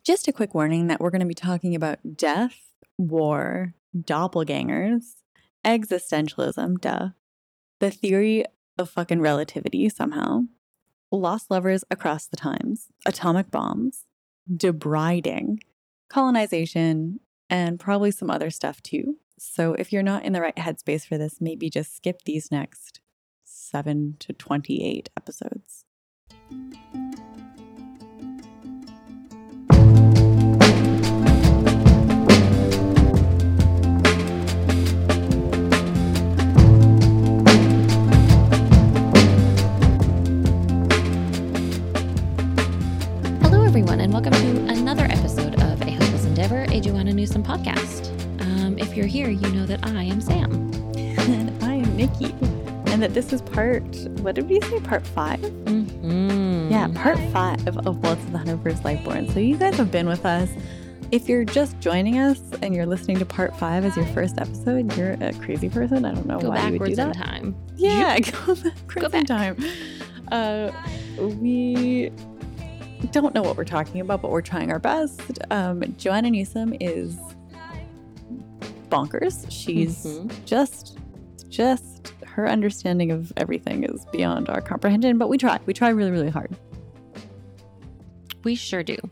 Just a quick warning that we're going to be talking about death, war, doppelgangers, existentialism, the theory of fucking relativity somehow, lost lovers across the times, atomic bombs, debriding, colonization, and probably some other stuff too. So if you're not in the right headspace for this, maybe just skip these next 7 to 28 episodes. And welcome to another episode of A Hopeless Endeavor, a Joanna Newsom podcast. If you're here, you know that I am Sam. And I am Nikki. And that this is part 5? Mm-hmm. Yeah, part 5 of Waltz of the 101st Lightborn. So you guys have been with us. If you're just joining us and you're listening to part 5 as your first episode, you're a crazy person. I don't know why you would do that. Go backwards in time. Yeah, go backwards in time. We don't know what we're talking about, but we're trying our best. Joanna Newsom is bonkers. She's just her understanding of everything is beyond our comprehension, but we try really, really hard. We sure do.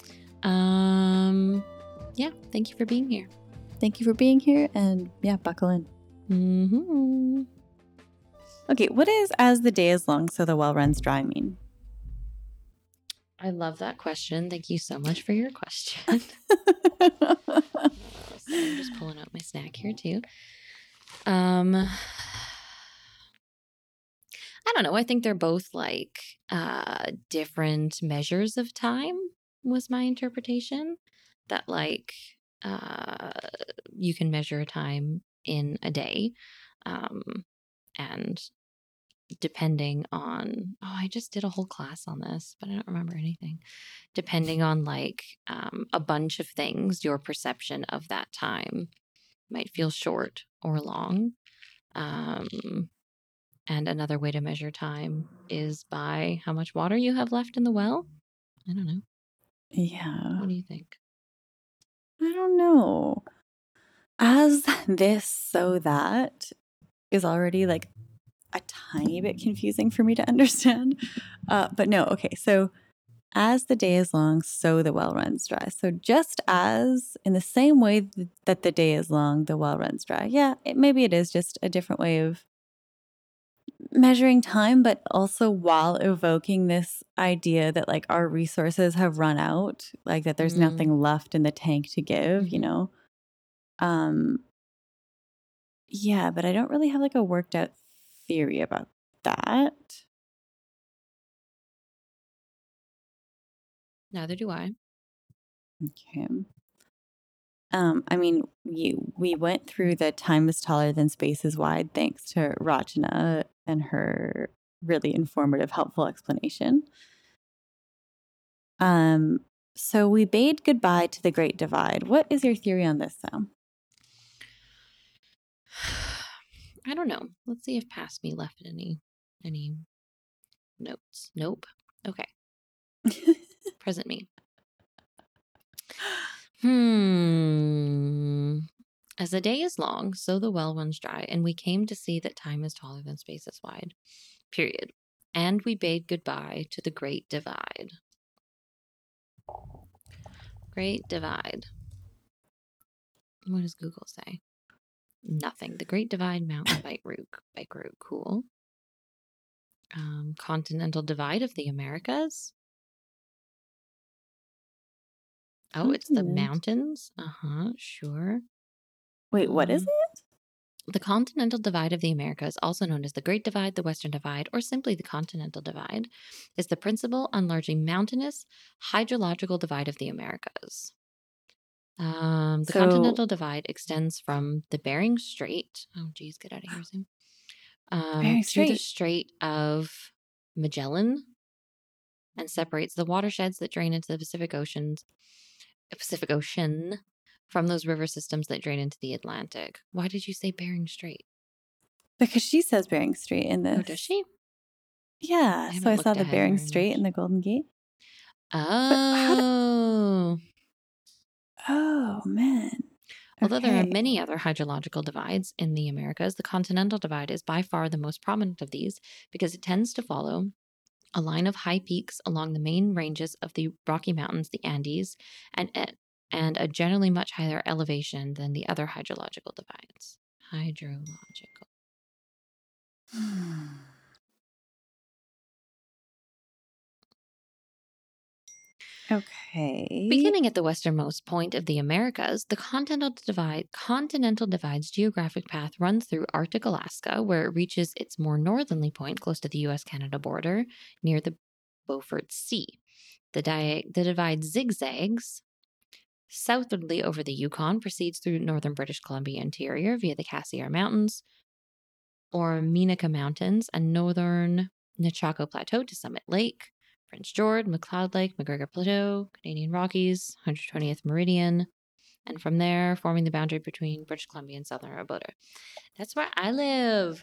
Yeah, thank you for being here. Thank you for being here, and yeah, buckle in. Mm-hmm. Okay, what does "as the day is long, so the well runs dry" mean? I love that question. Thank you so much for your question. So I'm just pulling out my snack here too. I don't know. I think they're both like different measures of time was my interpretation. That like you can measure time in a day. And depending on, I just did a whole class on this, but I don't remember anything. Depending on like a bunch of things, your perception of that time might feel short or long. And another way to measure time is by how much water you have left in the well. I don't know. Yeah. What do you think? I don't know. As this, so that is already like a tiny bit confusing for me to understand. But no, okay. So as the day is long, so the well runs dry. So just as in the same way that the day is long, the well runs dry. Yeah, maybe it is just a different way of measuring time, but also while evoking this idea that like our resources have run out, like that there's nothing left in the tank to give, you know? Yeah, but I don't really have like a worked out theory about that. Neither do I. Okay. I mean, we went through the time is taller than space is wide, thanks to Rachana and her really informative, helpful explanation. So we bade goodbye to the Great Divide. What is your theory on this, Sam? I don't know. Let's see if past me left any notes. Nope. Okay. Present me. As the day is long, so the well runs dry, and we came to see that time is taller than space is wide. Period. And we bade goodbye to the Great Divide. Great Divide. What does Google say? Nothing. The Great Divide Mountain Bike Route. Cool. Continental Divide of the Americas. Oh, it's the mountains? Sure. Wait, what is it? The Continental Divide of the Americas, also known as the Great Divide, the Western Divide, or simply the Continental Divide, is the principal and largely mountainous hydrological divide of the Americas. The Continental Divide extends from the Bering Strait. Oh, geez, get out of here, Sam. To the Strait of Magellan, and separates the watersheds that drain into the Pacific Ocean from those river systems that drain into the Atlantic. Why did you say Bering Strait? Because she says Bering Strait in this. Oh, does she? Yeah. So I saw the Bering Strait and the Golden Gate. Oh. man. Although there are Okay. many other hydrological divides in the Americas, the continental divide is by far the most prominent of these because it tends to follow a line of high peaks along the main ranges of the Rocky Mountains, the Andes, and a generally much higher elevation than the other hydrological divides. Hydrological. Okay. Beginning at the westernmost point of the Americas, the continental divide's geographic path runs through Arctic Alaska, where it reaches its more northerly point close to the US-Canada border near the Beaufort Sea. The divide zigzags southwardly over the Yukon, proceeds through northern British Columbia interior via the Cassiar Mountains or Minica Mountains and northern Nechako Plateau to Summit Lake, Prince George, McLeod Lake, McGregor Plateau, Canadian Rockies, 120th Meridian, and from there forming the boundary between British Columbia and southern Alberta. That's where I live.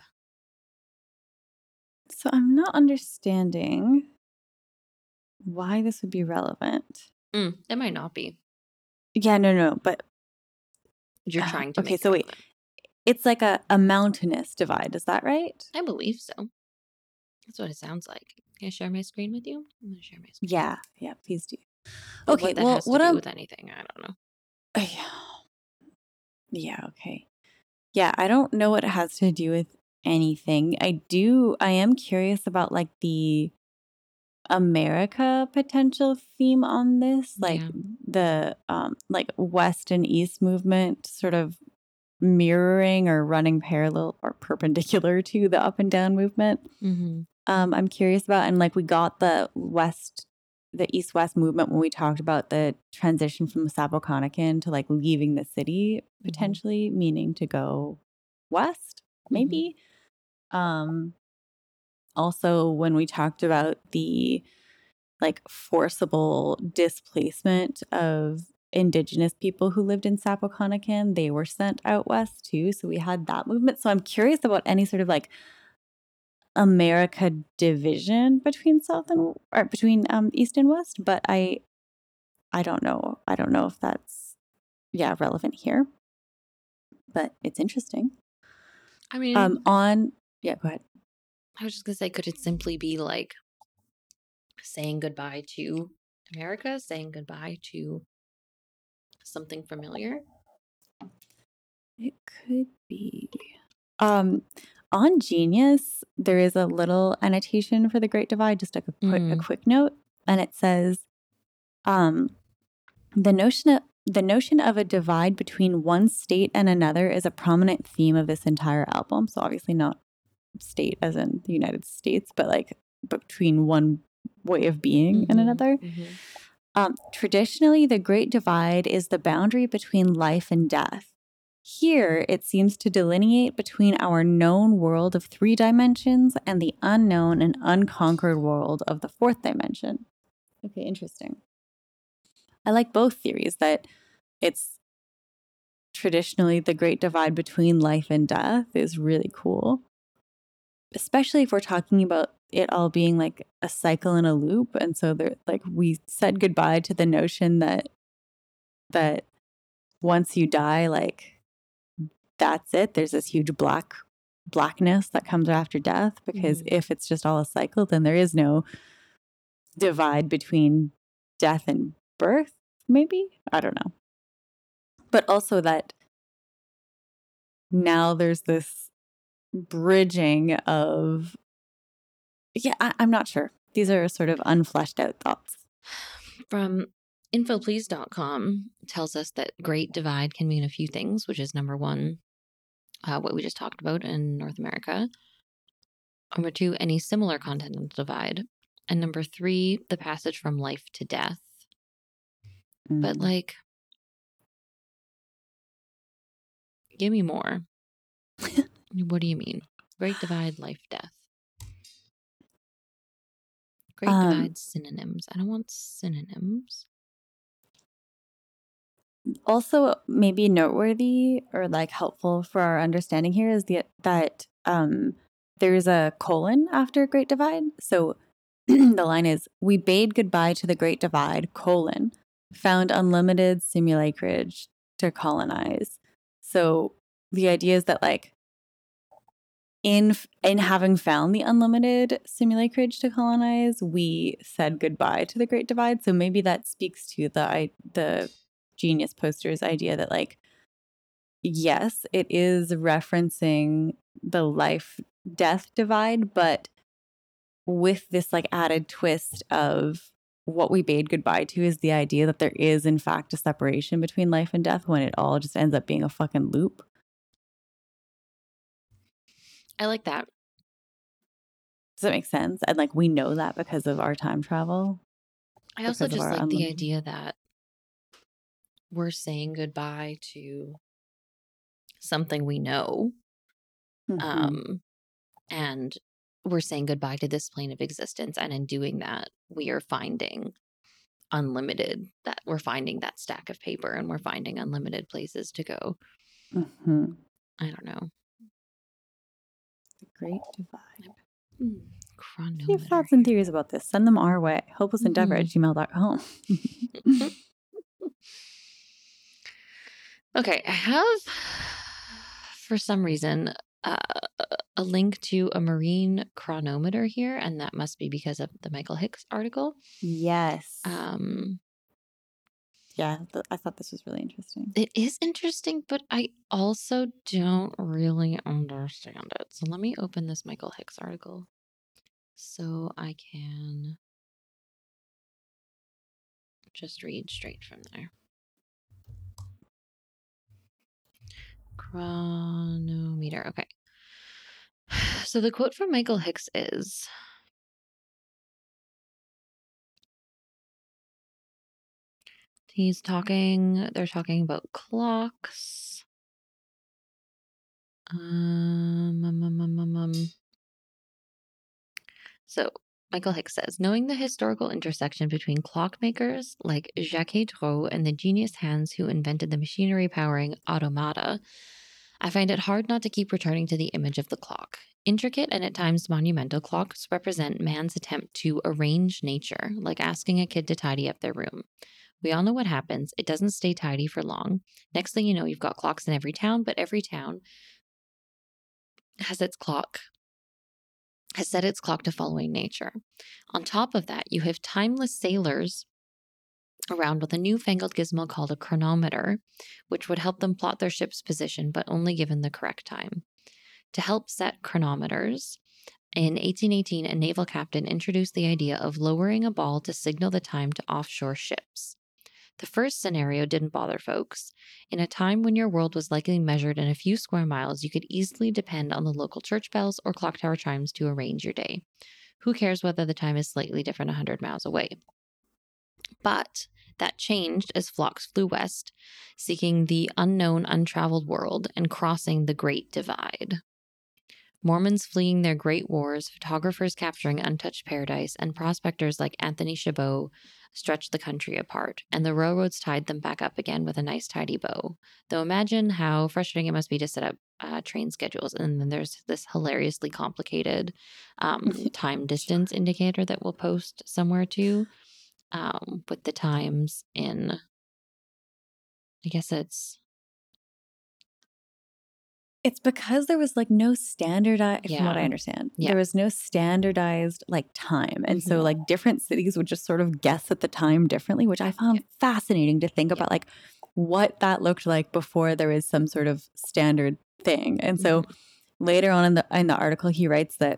So I'm not understanding why this would be relevant. It might not be. Yeah, no, but You're trying to okay, make it so wait. relevant. It's like a mountainous divide, is that right? I believe so. That's what it sounds like. Can I share my screen with you? I'm going to share my screen. Yeah, please do. But Okay, what that well, has to do with anything, I don't know. Yeah, okay. Yeah, I don't know what it has to do with anything. I am curious about like the America potential theme on this, like Yeah. the like West and East movement sort of mirroring or running parallel or perpendicular to the up and down movement. Mm-hmm. I'm curious about, and like we got the East-West movement when we talked about the transition from Sapokanakan to like leaving the city, potentially meaning to go west, maybe. Also, when we talked about the like forcible displacement of Indigenous people who lived in Sapokanakan, they were sent out west too. So we had that movement. So I'm curious about any sort of like America division between East and West, but I don't know. I don't know if that's relevant here. But it's interesting. I mean, go ahead. I was just gonna say, could it simply be like saying goodbye to America, saying goodbye to something familiar? It could be. On Genius, there is a little annotation for the Great Divide, just like a quick note, and it says, the notion of a divide between one state and another is a prominent theme of this entire album. So obviously not state as in the United States, but like between one way of being and another. Traditionally, the Great Divide is the boundary between life and death. Here, it seems to delineate between our known world of 3 dimensions and the unknown and unconquered world of the 4th dimension. Okay, interesting. I like both theories, that it's traditionally the Great Divide between life and death is really cool. Especially if we're talking about it all being like a cycle and a loop. And so we said goodbye to the notion that once you die, like that's it. There's this huge blackness that comes after death, because if it's just all a cycle, then there is no divide between death and birth, maybe? I don't know. But also that now there's this bridging of, I'm not sure. These are sort of unfleshed out thoughts. From infoplease.com tells us that Great Divide can mean a few things, which is number 1, what we just talked about in North America. Number 2, any similar continental divide. And number 3, the passage from life to death. But like, give me more. What do you mean? Great Divide, life, death. Great Divide synonyms. I don't want synonyms. Also, maybe noteworthy or like helpful for our understanding here is that there's a colon after Great Divide. So the line is, we bade goodbye to the Great Divide, found unlimited simulacreage, to colonize. So the idea is that like in having found the unlimited simulacrage to colonize, we said goodbye to the Great Divide. So maybe that speaks to the Genius poster's idea that like, yes, it is referencing the life-death divide, but with this like added twist of what we bade goodbye to is the idea that there is in fact a separation between life and death when it all just ends up being a fucking loop. I like that. Does that make sense? And like we know that because of our time travel. I also Because of just our like the unlimited. idea that we're saying goodbye to something we know. Mhm. And we're saying goodbye to this plane of existence. And in doing that, we are finding unlimited, that we're finding that stack of paper and we're finding unlimited places to go. Mhm. I don't know. The Great Divide. If you have Chronometer. thoughts and theories about this, send them our way. hopelessendeavor@gmail.com. Okay, I have, for some reason, a link to a marine chronometer here, and that must be because of the Michael Hicks article. Yes. Yeah, I thought this was really interesting. It is interesting, but I also don't really understand it. So let me open this Michael Hicks article so I can just read straight from there. Chronometer. Okay. So the quote from Michael Hicks is, they're talking about clocks. So Michael Hicks says, knowing the historical intersection between clockmakers like Jacques Dreux and the genius hands who invented the machinery powering automata, I find it hard not to keep returning to the image of the clock. Intricate and at times monumental clocks represent man's attempt to arrange nature, like asking a kid to tidy up their room. We all know what happens. It doesn't stay tidy for long. Next thing you know, you've got clocks in every town, but every town has set its clock to following nature. On top of that, you have timeless sailors around with a newfangled gizmo called a chronometer, which would help them plot their ship's position, but only given the correct time. To help set chronometers, in 1818, a naval captain introduced the idea of lowering a ball to signal the time to offshore ships. The first scenario didn't bother folks. In a time when your world was likely measured in a few square miles, you could easily depend on the local church bells or clock tower chimes to arrange your day. Who cares whether the time is slightly different 100 miles away? But that changed as flocks flew west, seeking the unknown, untraveled world and crossing the Great Divide. Mormons fleeing their great wars, photographers capturing untouched paradise, and prospectors like Anthony Chabot stretched the country apart, and the railroads tied them back up again with a nice tidy bow. Though imagine how frustrating it must be to set up train schedules, and then there's this hilariously complicated time distance indicator that we'll post somewhere too, with the times in, I guess It's because there was like no standardized, from what I yeah. understand, Yeah. there was no standardized like time. And so Mhm. like different cities would just sort of guess at the time differently, which I found fascinating to think about like what that looked like before there was some sort of standard thing. And so later on in the article, he writes that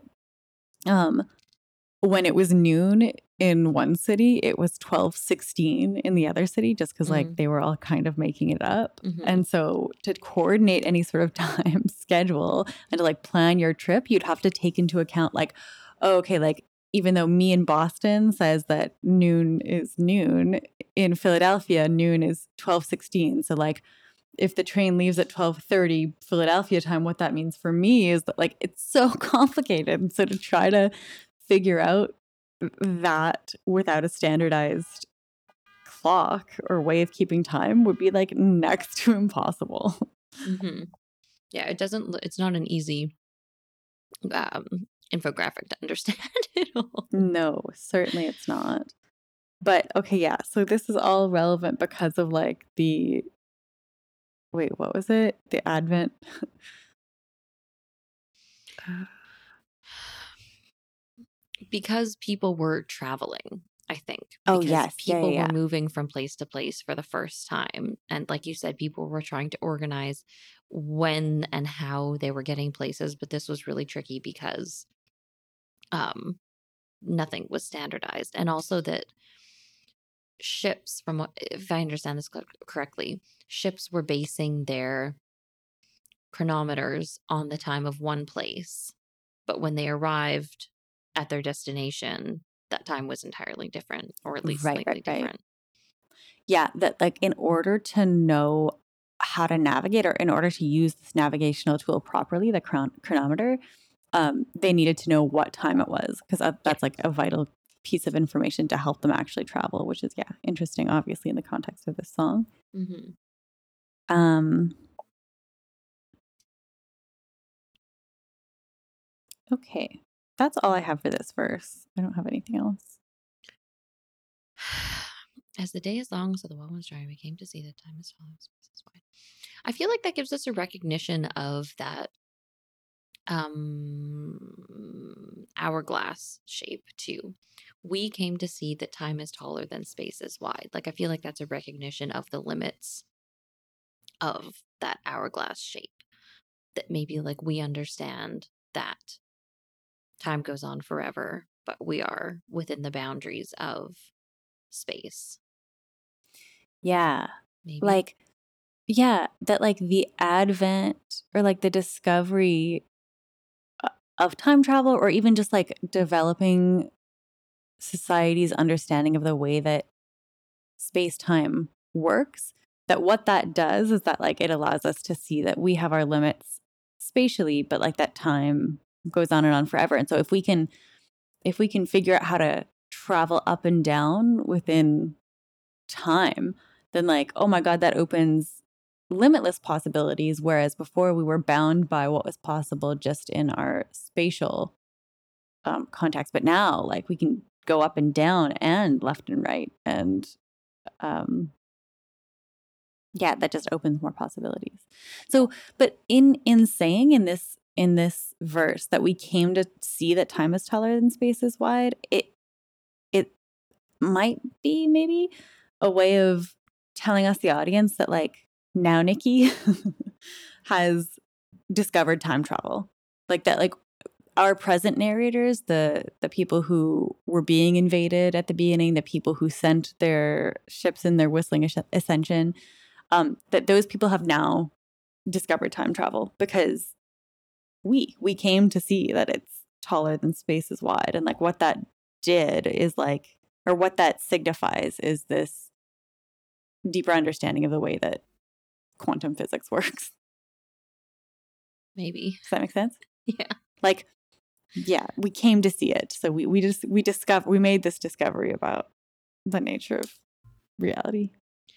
when it was noon in one city, it was 12:16 in the other city, just because like they were all kind of making it up. And so to coordinate any sort of time schedule and to like plan your trip, you'd have to take into account like, oh, okay, like even though me in Boston says that noon is noon, in Philadelphia, noon is 12:16. So like if the train leaves at 12:30 Philadelphia time, what that means for me is that like it's so complicated. And so to try to figure out that without a standardized clock or way of keeping time would be like next to impossible. Yeah, it's not an easy infographic to understand at all. No, certainly it's not. But okay, yeah. So this is all relevant because of like the wait, what was it? The Advent. Because people were traveling, I think. Oh, Because yes. Yeah, yeah, people were yeah. moving from place to place for the first time. And like you said, people were trying to organize when and how they were getting places. But this was really tricky because um, nothing was standardized. And also that ships, from what, if I understand this correctly, ships were basing their chronometers on the time of one place. But when they arrived at their destination, that time was entirely different, or at least Right, slightly right. different. Yeah, that like in order to know how to navigate or in order to use this navigational tool properly, the chronometer, they needed to know what time it was because Yeah. that's like a vital piece of information to help them actually travel, which is interesting, obviously in the context of this song. Mm-hmm. Okay, that's all I have for this verse. I don't have anything else. As the day is long, so the well was dry. We came to see that time is falling. Space is wide. I feel like that gives us a recognition of that hourglass shape too. We came to see that time is taller than space is wide. Like I feel like that's a recognition of the limits of that hourglass shape. That maybe like we understand that time goes on forever, but we are within the boundaries of space. Yeah, Maybe. like that like the advent or like the discovery of time travel or even just like developing society's understanding of the way that space-time works, that what that does is that like it allows us to see that we have our limits spatially, but like that time goes on and on forever. And so if we can figure out how to travel up and down within time, then like, oh my God, that opens limitless possibilities. Whereas before we were bound by what was possible just in our spatial context. But now like we can go up and down and left and right. And that just opens more possibilities. So, but in saying in this verse that we came to see that time is taller than space is wide, it might be maybe a way of telling us, the audience, that like now Nikki has discovered time travel. Like that, like our present narrators, the people who were being invaded at the beginning, the people who sent their ships in their whistling ascension, that those people have now discovered time travel because we came to see that it's taller than space is wide. And like what that did is like, or what that signifies is this deeper understanding of the way that quantum physics works. Maybe. Does that make sense? Yeah. Like, yeah, we came to see it. So we made this discovery about the nature of reality.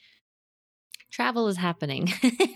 Travel is happening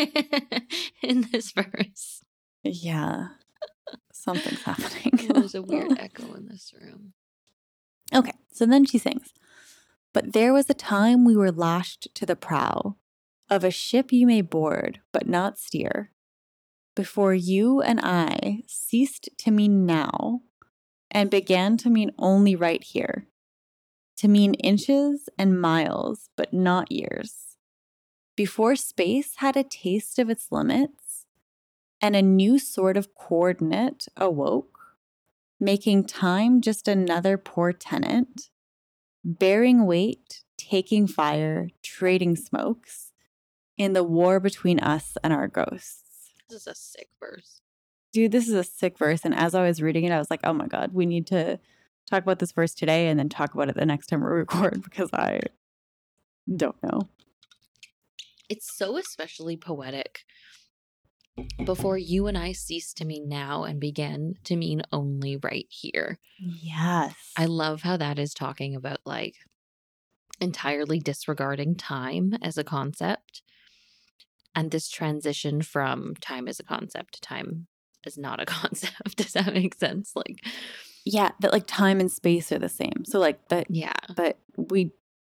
in this verse. Yeah. Something's happening. There's a weird echo in this room. Okay, so then she sings, "But there was a time we were lashed to the prow of a ship you may board, but not steer, before you and I ceased to mean now and began to mean only right here, to mean inches and miles, but not years. Before space had a taste of its limits and a new sort of coordinate awoke, making time just another poor tenant, bearing weight, taking fire, trading smokes in the war between us and our ghosts." This is a sick verse. Dude, this is a sick verse. And as I was reading it, I was like, oh my God, we need to talk about this verse today and then talk about it the next time we record because I don't know. It's so especially poetic. Before you and I cease to mean now and began to mean only right here. Yes. I love how that is talking about like entirely disregarding time as a concept and this transition from time as a concept to time as not a concept. Does that make sense? Like, yeah, that like time and space are the same. So like that, yeah, but we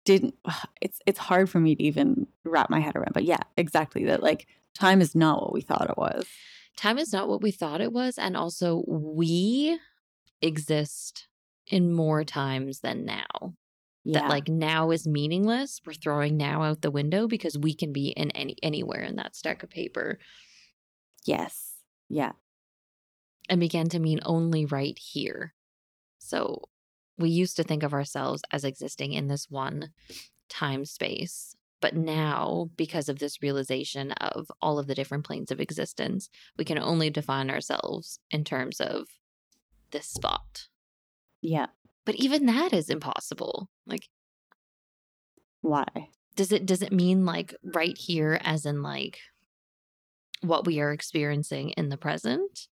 didn't, it's hard for me to even wrap my head around. But yeah, exactly. That like time is not what we thought it was. Time is not what we thought it was. And also, we exist in more times than now. Yeah. That like now is meaningless. We're throwing now out the window because we can be in anywhere in that stack of paper. Yes. Yeah. And began to mean only right here. So we used to think of ourselves as existing in this one time space. But now, because of this realization of all of the different planes of existence, we can only define ourselves in terms of this spot. Yeah. But even that is impossible. Like, why? Does it mean like right here as in like what we are experiencing in the present?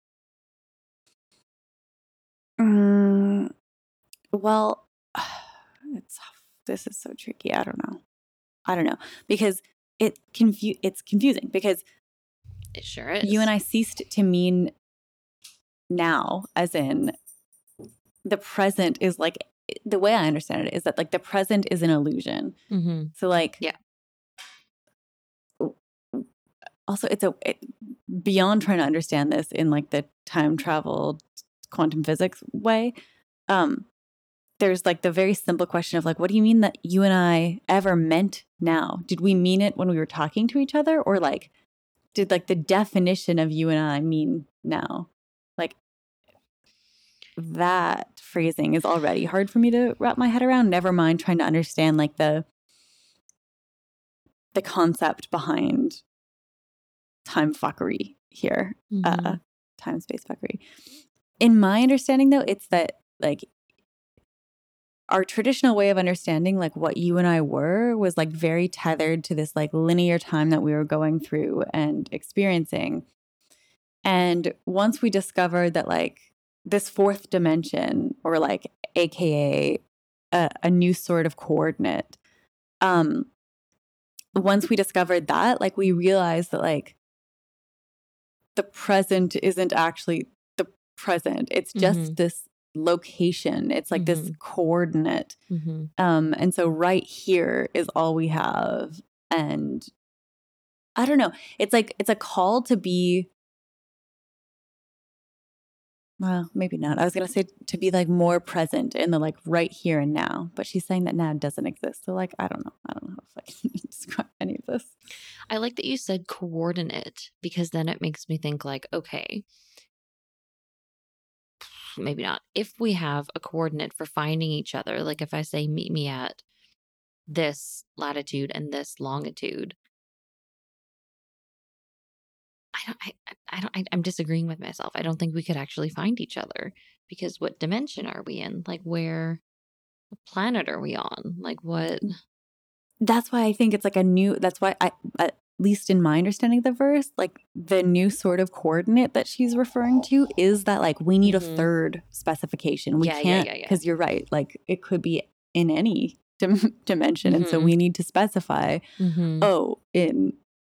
Well, this is so tricky. I don't know because it's confusing because It sure is. you and I ceased to mean now, as in the present is like, the way I understand it is that like the present is an illusion. Mm-hmm. So like, yeah. Also, beyond trying to understand this in like the time travel quantum physics way. There's like the very simple question of like, what do you mean that you and I ever meant now? Did we mean it when we were talking to each other, or like did like the definition of you and I mean now? Like that phrasing is already hard for me to wrap my head around. Never mind trying to understand like the concept behind time fuckery here, time space fuckery. In my understanding, though, it's that like our traditional way of understanding like what you and I were was like very tethered to this like linear time that we were going through and experiencing. And once we discovered that like this fourth dimension, or like AKA a new sort of coordinate, once we discovered that, like we realized that like the present isn't actually the present. It's just this location. It's like this coordinate. And so right here is all we have. And I don't know. It's like, it's a call to be, well, maybe not. I was going to say to be like more present in the like right here and now, but she's saying that now doesn't exist. So like, I don't know if I can describe any of this. I like that you said coordinate, because then it makes me think like, okay, maybe not. If we have a coordinate for finding each other, like if I say meet me at this latitude and this longitude, I'm disagreeing with myself. I don't think we could actually find each other, because what dimension are we in? Like what planet are we on? Like what? That's why I think it's like that's why at least in my understanding of the verse, like the new sort of coordinate that she's referring to is that like we need a third specification. We can't, because you're right. Like it could be in any dimension. And so we need to specify, in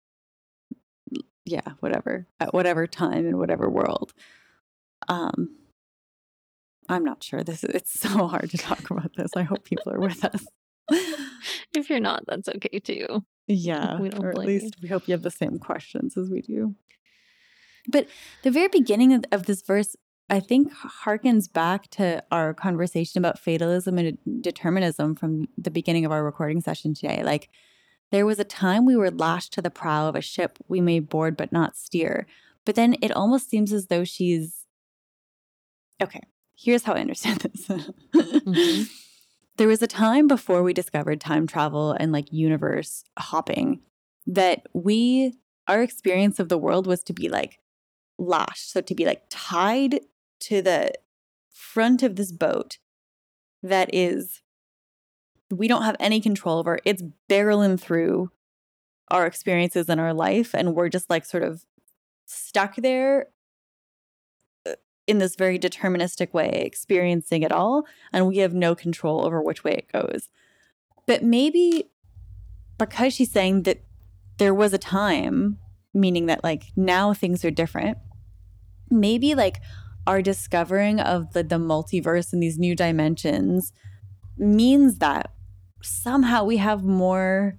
whatever, at whatever time in whatever world. I'm not sure. It's so hard to talk about this. I hope people are with us. If you're not, that's okay too. Yeah, or at least we hope you have the same questions as we do. But the very beginning of this verse, I think, harkens back to our conversation about fatalism and determinism from the beginning of our recording session today. Like, there was a time we were lashed to the prow of a ship we may board but not steer. But then it almost seems as though she's... Okay, here's how I understand this. There was a time before we discovered time travel and like universe hopping that our experience of the world was to be like lashed. So to be like tied to the front of this boat that we don't have any control over. It's barreling through our experiences in our life. And we're just like sort of stuck there in this very deterministic way, experiencing it all, and we have no control over which way it goes. But maybe because she's saying that there was a time, meaning that like now things are different, maybe like our discovering of the multiverse and these new dimensions means that somehow we have more,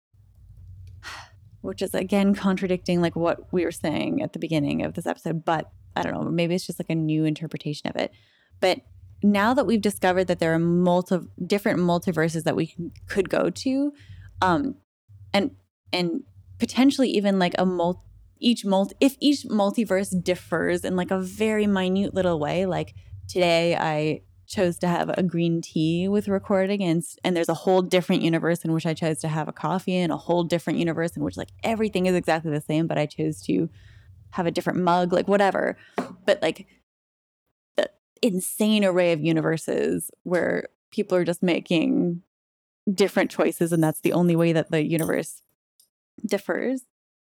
which is again contradicting like what we were saying at the beginning of this episode, but I don't know, maybe it's just like a new interpretation of it. But now that we've discovered that there are different multiverses that we could go to, and potentially even like if each multiverse differs in like a very minute little way, like today I chose to have a green tea with recording, and there's a whole different universe in which I chose to have a coffee, and a whole different universe in which like everything is exactly the same, but I chose to have a different mug, like whatever. But like the insane array of universes where people are just making different choices, and that's the only way that the universe differs.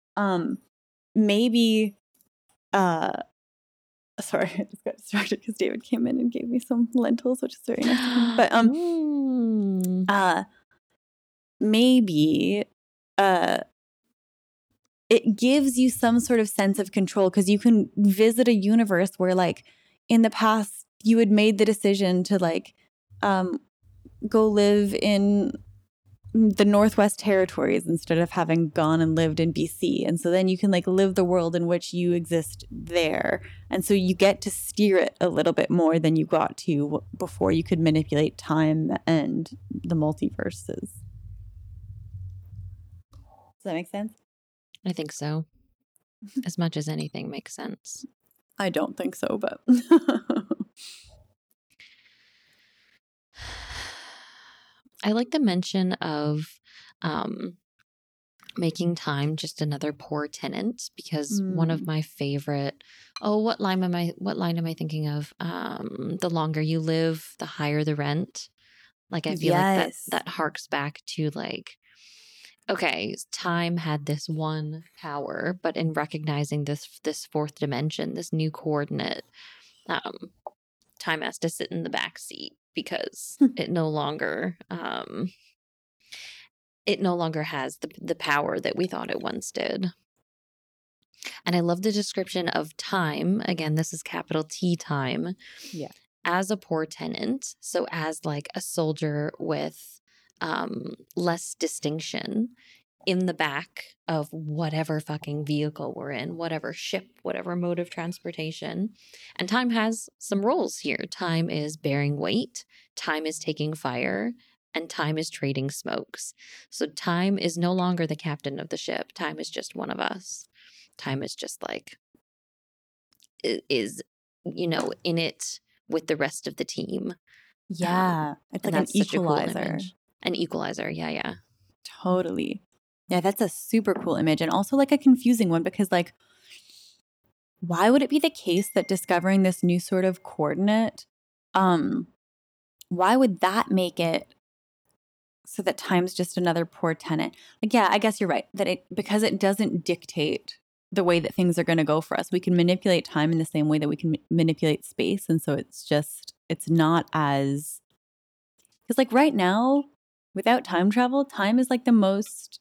Maybe sorry, I just got distracted because David came in and gave me some lentils, which is very nice of him. But maybe it gives you some sort of sense of control, because you can visit a universe where like in the past you had made the decision to like go live in the Northwest Territories instead of having gone and lived in BC. And so then you can like live the world in which you exist there. And so you get to steer it a little bit more than you got to before you could manipulate time and the multiverses. Does that make sense? I think so. As much as anything makes sense. I don't think so, but I like the mention of making time just another poor tenant, because one of my favorite, what line am I thinking of? The longer you live, the higher the rent. Like I feel like that harks back to like, okay, time had this one power, but in recognizing this fourth dimension, this new coordinate, time has to sit in the back seat because it no longer has the power that we thought it once did. And I love the description of time. Again, this is capital T time. Yeah. As a poor tenant. So as like a soldier with less distinction in the back of whatever fucking vehicle we're in, whatever ship, whatever mode of transportation. And time has some roles here. Time is bearing weight. Time is taking fire. And time is trading smokes. So time is no longer the captain of the ship. Time is just one of us. Time is just like, is, in it with the rest of the team. Yeah. It's like an equalizer. An equalizer. Yeah. Totally. Yeah, that's a super cool image, and also like a confusing one, because like, why would it be the case that discovering this new sort of coordinate, why would that make it so that time's just another poor tenant? Like, yeah, I guess you're right, that because it doesn't dictate the way that things are going to go for us. We can manipulate time in the same way that we can manipulate space. And so it's not as, because like right now, without time travel, time is like the most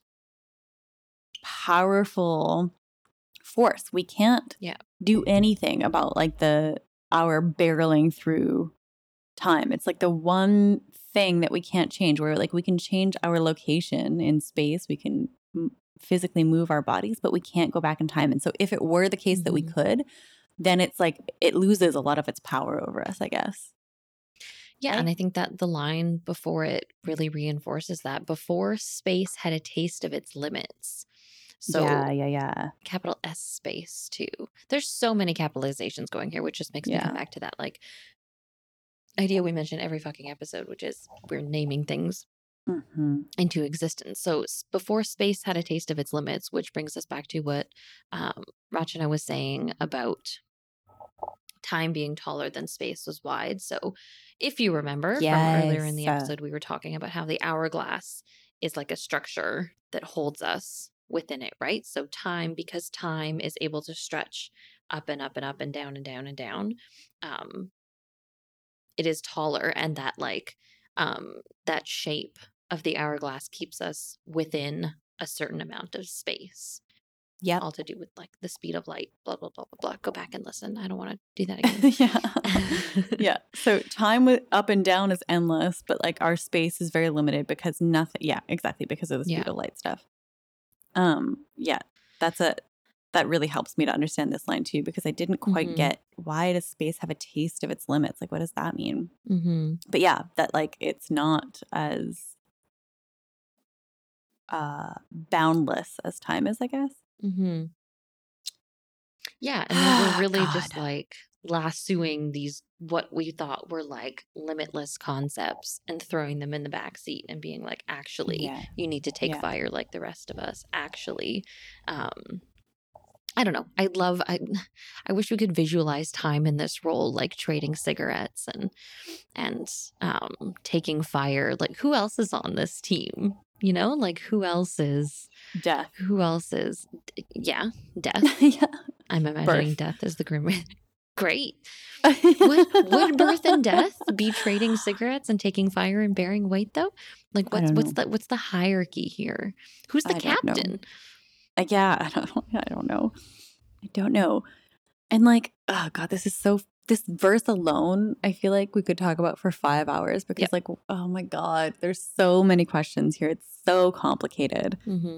powerful force. We can't do anything about like our barreling through time. It's like the one thing that we can't change, where like we can change our location in space. We can physically move our bodies, but we can't go back in time. And so if it were the case that we could, then it's like it loses a lot of its power over us, I guess. Yeah, right? And I think that the line before it really reinforces that. Before space had a taste of its limits. So yeah. Capital S space too. There's so many capitalizations going here, which just makes me come back to that like idea we mention every fucking episode, which is we're naming things into existence. So before space had a taste of its limits, which brings us back to what Rachana was saying about time being taller than space was wide. So if you remember from earlier in the episode, we were talking about how the hourglass is like a structure that holds us within it, right? So time, because time is able to stretch up and up and up and down and down and down, it is taller, and that like that shape of the hourglass keeps us within a certain amount of space. Yep. all to do with like the speed of light, blah, blah, blah, blah, blah. Go back and listen. I don't want to do that again. Yeah. Yeah. So time with up and down is endless, but like our space is very limited because nothing. Yeah, exactly. Because of the speed Yeah. of light stuff. Yeah, that really helps me to understand this line too, because I didn't quite get why does space have a taste of its limits? Like, what does that mean? But yeah, that like it's not as boundless as time is, I guess. Yeah, and that we're really God. just like lassoing these what we thought were like limitless concepts and throwing them in the back seat and being like, actually, Yeah. you need to take Yeah. fire like the rest of us. Actually, I don't know. I wish we could visualize time in this role, like trading cigarettes and taking fire. Like, who else is on this team? You know, like who else is Death. Yeah, death. Yeah. I'm imagining Birth. death as the grim. Great. Would birth and death be trading cigarettes and taking fire and bearing weight though? Like I don't know. what's the hierarchy here? Who's the I don't know. captain? Yeah, I don't know. I don't know. And like, oh God, this verse alone, I feel like we could talk about for 5 hours because Yep. like, oh my God, there's so many questions here. It's so complicated.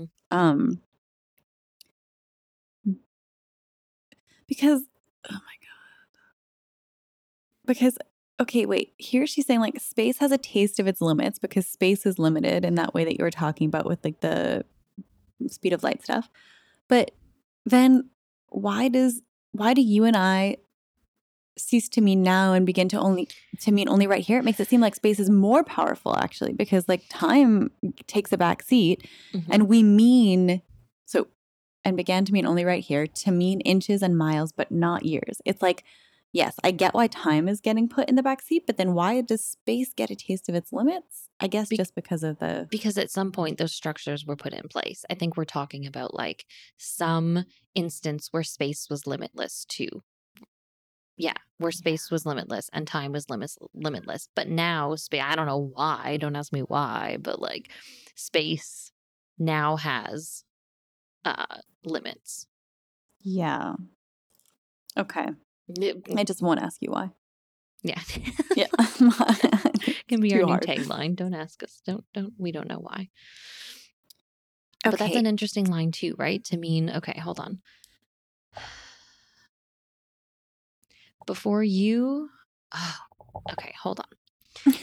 Because, oh my God. Because, okay, wait, here she's saying like space has a taste of its limits because space is limited in that way that you were talking about with like the speed of light stuff. But then why do you and I cease to mean now and begin to mean only right here? It makes it seem like space is more powerful actually, because like time takes a back seat and we mean so and began to mean only right here to mean inches and miles, but not years. It's like, yes, I get why time is getting put in the back seat, but then why does space get a taste of its limits? I guess just because at some point those structures were put in place. I think we're talking about like some instance where space was limitless too. Yeah, where space was limitless and time was limitless. But now space, I don't know why, don't ask me why, but like space now has limits. Yeah. Okay. I just won't ask you why. Yeah. Yeah. Can be Too our hard. new tagline. Don't ask us. We don't know why. Okay. But that's an interesting line too, right? To mean, okay, hold on. Before you, okay, hold on.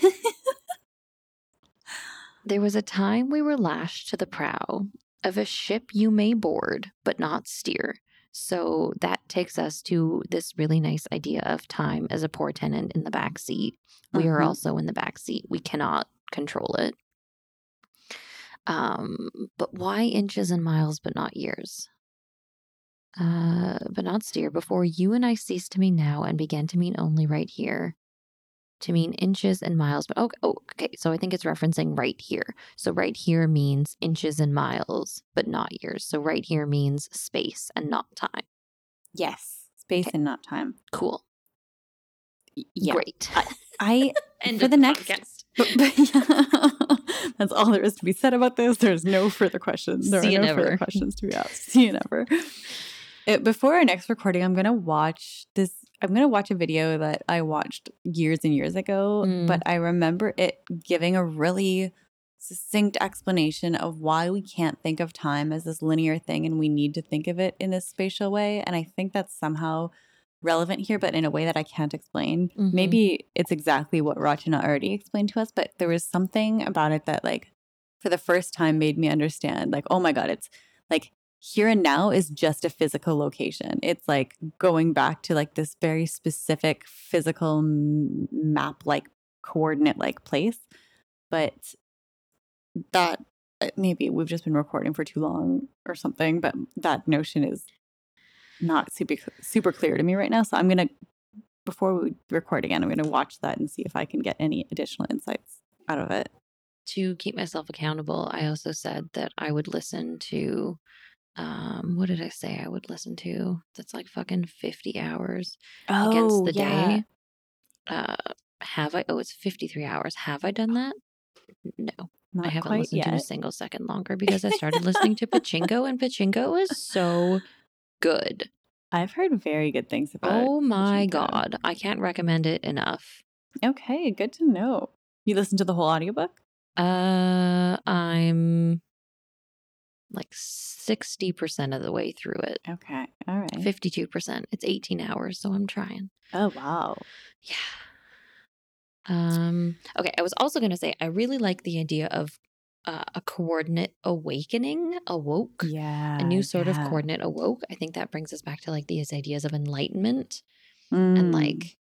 There was a time we were lashed to the prow of a ship you may board, but not steer. So that takes us to this really nice idea of time as a portenant in the back seat. We are also in the back seat. We cannot control it. But why inches and miles, but not years? But not steer. Before you and I cease to mean now and began to mean only right here. To mean inches and miles, but okay. So I think it's referencing right here. So right here means inches and miles, but not years. So right here means space and not time. Yes, space and not time. Cool. Yeah. Great. I End for of the next podcast. That's all there is to be said about this. There's no further questions. There are no further questions to be asked. See you never. Before our next recording, I'm gonna watch a video that I watched years and years ago, but I remember it giving a really succinct explanation of why we can't think of time as this linear thing and we need to think of it in this spatial way. And I think that's somehow relevant here, but in a way that I can't explain. Maybe it's exactly what Rachana already explained to us, but there was something about it that like for the first time made me understand like, oh my God, it's like here and now is just a physical location. It's like going back to like this very specific physical map, like coordinate like place. But that maybe we've just been recording for too long or something, but that notion is not super clear to me right now. So I'm going to, before we record again, I'm going to watch that and see if I can get any additional insights out of it. To keep myself accountable, I also said that I would listen to what did I say I would listen to? That's like fucking 50 hours against the day. Have I? Oh, it's 53 hours. Have I done that? No. I Not haven't quite listened to a yet. single second longer because I started listening to Pachinko, and Pachinko is so good. I've heard very good things about Oh my Pachinko. God. I can't recommend it enough. Okay, good to know. You listened to the whole audiobook? I'm like 60% of the way through it. Okay, all right. 52%. It's 18 hours, so I'm trying. Oh, wow. Yeah. Okay, I was also going to say I really like the idea of a coordinate awakening, awoke. Yeah. A new sort of yeah. coordinate awoke. I think that brings us back to like these ideas of enlightenment Mm. and like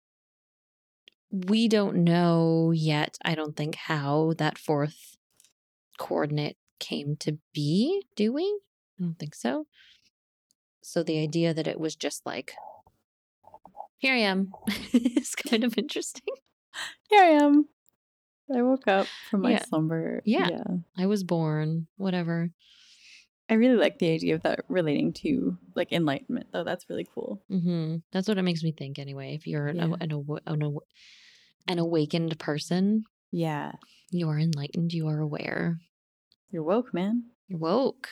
we don't know yet, I don't think, how that fourth coordinate came to be, do we? I don't think so. So the idea that it was just like, here I am, is kind of interesting. Here I am. I woke up from my Yeah. slumber. Yeah. I was born, whatever. I really like the idea of that relating to like enlightenment, though. That's really cool. That's what it makes me think anyway. If you're Yeah. an awakened person, Yeah. you are enlightened, you are aware. You're woke, man. You're woke.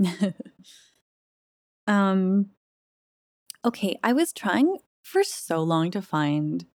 Okay, I was trying for so long to find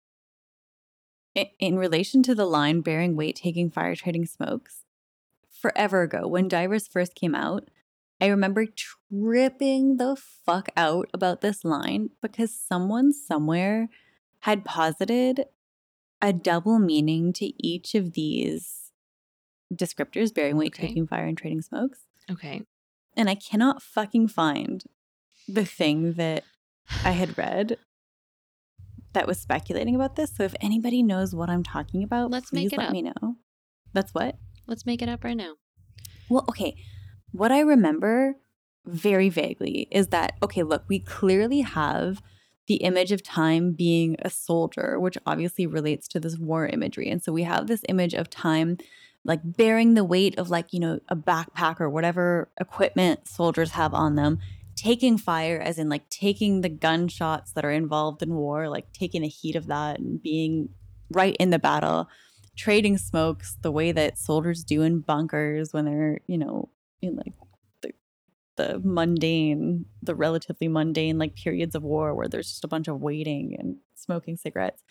in relation to the line bearing weight, taking fire, trading smokes. Forever ago, when Divers first came out, I remember tripping the fuck out about this line because someone somewhere had posited a double meaning to each of these descriptors, bearing weight, Okay. taking fire, and trading smokes. Okay. And I cannot fucking find the thing that I had read that was speculating about this. So if anybody knows what I'm talking about, Let's please make it let up. me know. That's what? Let's make it up right now. Well, okay. What I remember very vaguely is that, okay, look, we clearly have the image of time being a soldier, which obviously relates to this war imagery. And so we have this image of time like bearing the weight of like, you know, a backpack or whatever equipment soldiers have on them, taking fire as in like taking the gunshots that are involved in war, like taking the heat of that and being right in the battle, trading smokes the way that soldiers do in bunkers when they're, you know, in like the mundane, the relatively mundane like periods of war where there's just a bunch of waiting and smoking cigarettes.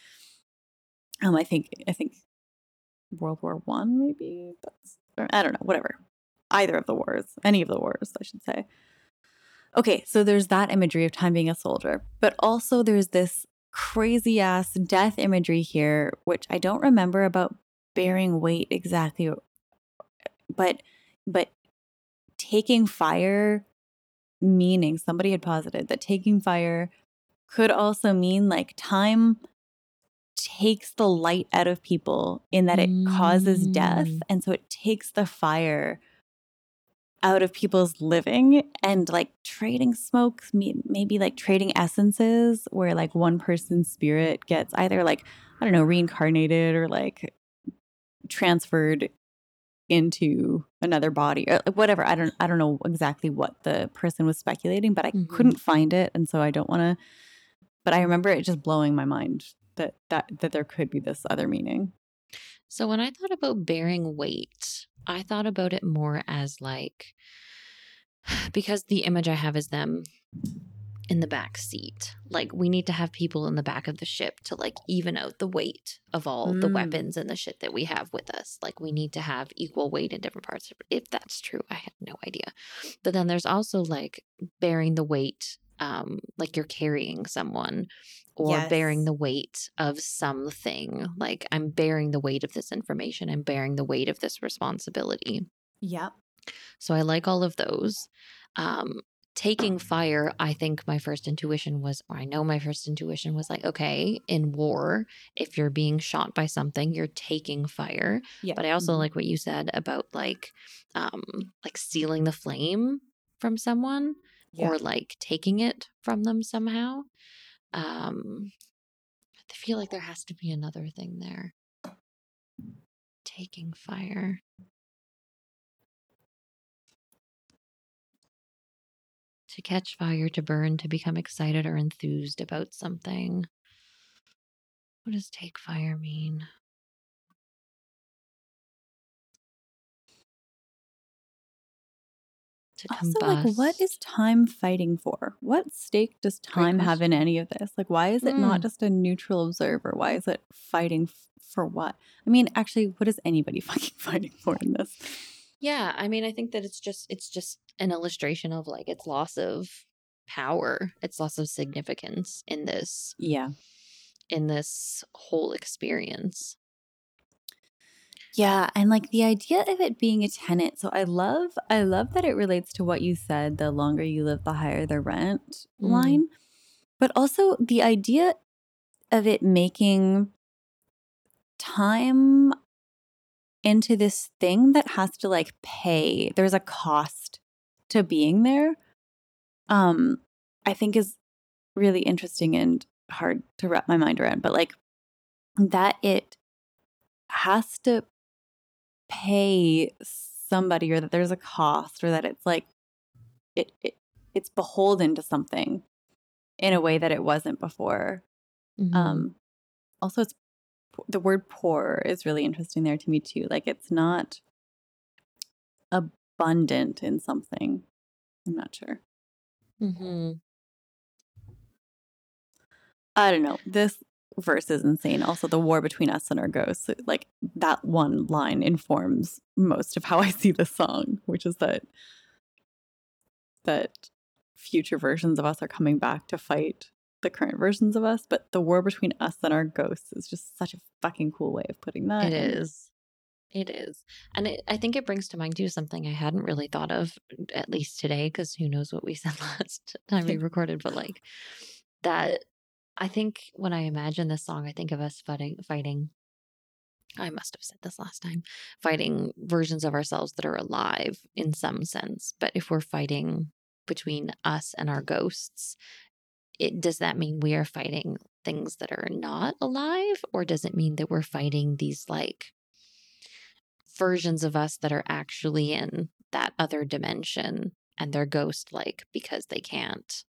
I think World War One maybe that's, or I don't know, whatever. Either of the wars, any of the wars, I should say. Okay, so there's that imagery of time being a soldier, but also there's this crazy ass death imagery here, which I don't remember about bearing weight exactly, but taking fire, meaning somebody had posited that taking fire could also mean like time takes the light out of people in that it causes death. And so it takes the fire out of people's living, and like trading smokes, maybe like trading essences where like one person's spirit gets either like, I don't know, reincarnated or like transferred into another body or whatever. I don't know exactly what the person was speculating, but I couldn't find it. And so I don't want to, but I remember it just blowing my mind that there could be this other meaning. So when I thought about bearing weight, I thought about it more as like, because the image I have is them in the back seat. Like we need to have people in the back of the ship to like even out the weight of all the weapons and the shit that we have with us. Like we need to have equal weight in different parts. If that's true, I have no idea. But then there's also like bearing the weight, like you're carrying someone or bearing the weight of something. Like I'm bearing the weight of this information. I'm bearing the weight of this responsibility. Yep. So I like all of those. Taking fire, I think my first intuition was, or I know my first intuition was like, okay, in war, if you're being shot by something, you're taking fire. Yeah. But I also like what you said about like stealing the flame from someone or like taking it from them somehow. I feel like there has to be another thing there. Taking fire. To catch fire, to burn, to become excited or enthused about something. What does take fire mean? to Also, like, what combust. is time fighting for? What stake does Great time have in question. any of this? Like, why is it not Mm. just a neutral observer? Why is it fighting for what? I mean, actually, what is anybody fucking fighting for in this? Yeah, I mean, I think that it's just an illustration of like its loss of power, its loss of significance Yeah. in this whole experience. Yeah, and like the idea of it being a tenant. So I love that it relates to what you said, the longer you live, the higher the rent Mm. line. But also the idea of it making time into this thing that has to like pay. There's a cost to being there. I think is really interesting and hard to wrap my mind around, but like that it has to pay somebody, or that there's a cost, or that it's like it, it it's beholden to something in a way that it wasn't before. Hmm. Um Also, it's the word poor is really interesting there to me too. Like it's not abundant in something. I'm not sure. Hmm. I don't know. This verse is insane. Also, the war between us and our ghosts, like that one line informs most of how I see the song, which is that future versions of us are coming back to fight the current versions of us. But the war between us and our ghosts is just such a fucking cool way of putting It that. And is. It is. And I think it brings to mind too something I hadn't really thought of, at least today, because who knows what we said last time we recorded, but like that. I think when I imagine this song, I think of us fighting. I must have said this last time, fighting versions of ourselves that are alive in some sense. But if we're fighting between us and our ghosts, does that mean we are fighting things that are not alive? Or does it mean that we're fighting these like versions of us that are actually in that other dimension and they're ghost like because they can't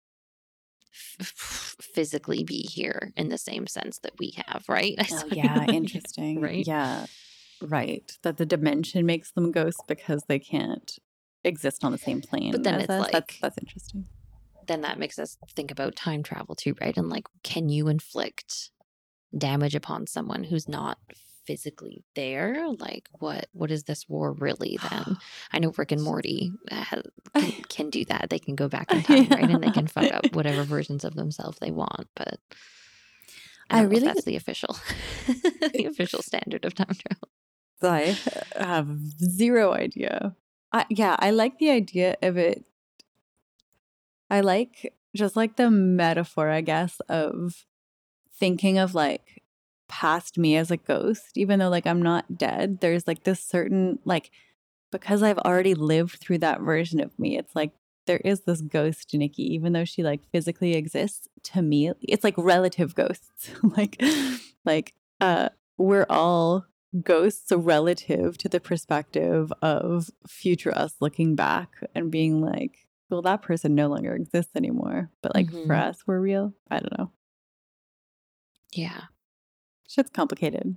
physically be here in the same sense that we have, right? oh, yeah, interesting. Right? Yeah, right. That the dimension makes them ghosts because they can't exist on the same But plane then as it's us. like, That's interesting. then that makes us think about time travel too, right? And like, can you inflict damage upon someone who's not physically there? Like, what is this war really then? I know Rick and Morty can do that. They can go back in time, right? And they can fuck up Yeah. whatever versions of themselves they want. But I I don't know if really that's the official the official standard of time travel. I have zero idea. Yeah, I like the idea of it. I like just like the metaphor, I guess, of thinking of like past me as a ghost, even though like I'm not dead. There's like this certain like, because I've already lived through that version of me, it's like there is this ghost Nikki, even though she like physically exists to me. It's like relative ghosts. like uh we're all ghosts relative to the perspective of future us looking back and being like, well, that person no longer exists anymore. But like for Hmm. us, we're real. I don't know. Yeah, Shit's complicated.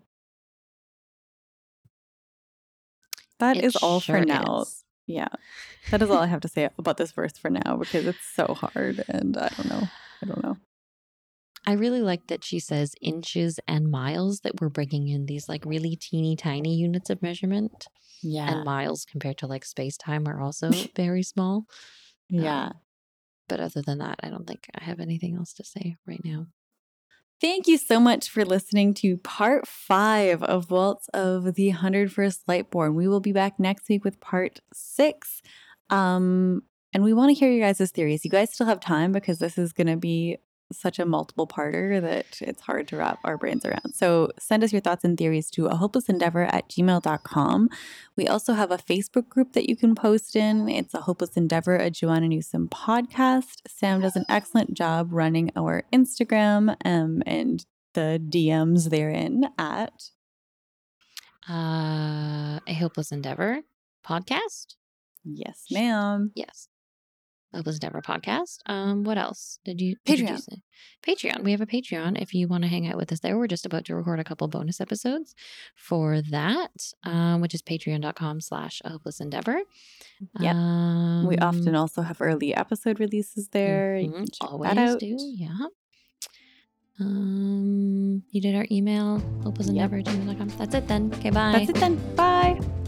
That it is all for sure now. is. Yeah. That is all I have to say about this verse for now because it's so hard and I don't know. I don't know. I really like that she says inches and miles, that we're bringing in these like really teeny tiny units of measurement, and Yeah. miles compared to like space time are also very small. Yeah. Um, but other than that, I don't think I have anything else to say right now. Thank you so much for listening to part 5 of Waltz of the 101st Lightborn. We will be back next week with part 6. And we want to hear your guys' theories. You guys still have time because this is going to be such a multiple parter that it's hard to wrap our brains around. So send us your thoughts and theories to ahopelessendeavor@gmail.com. We also have a Facebook group that you can post in. It's A Hopeless Endeavor, a Joanna Newsom podcast. Sam does an excellent job running our Instagram and the DMs therein at A Hopeless Endeavor podcast? yes, ma'am. Yes. Hopeless Endeavor podcast. What else did you say? Patreon. We have a Patreon. If you want to hang out with us there, we're just about to record a couple bonus episodes for that, which is patreon.com/hopelessendeavor. Yep. We often also have early episode releases there. You can check that out. Do, yeah. You did our email, hopelessendeavor@gmail.com. That's it then. Okay, bye. That's it then. Bye.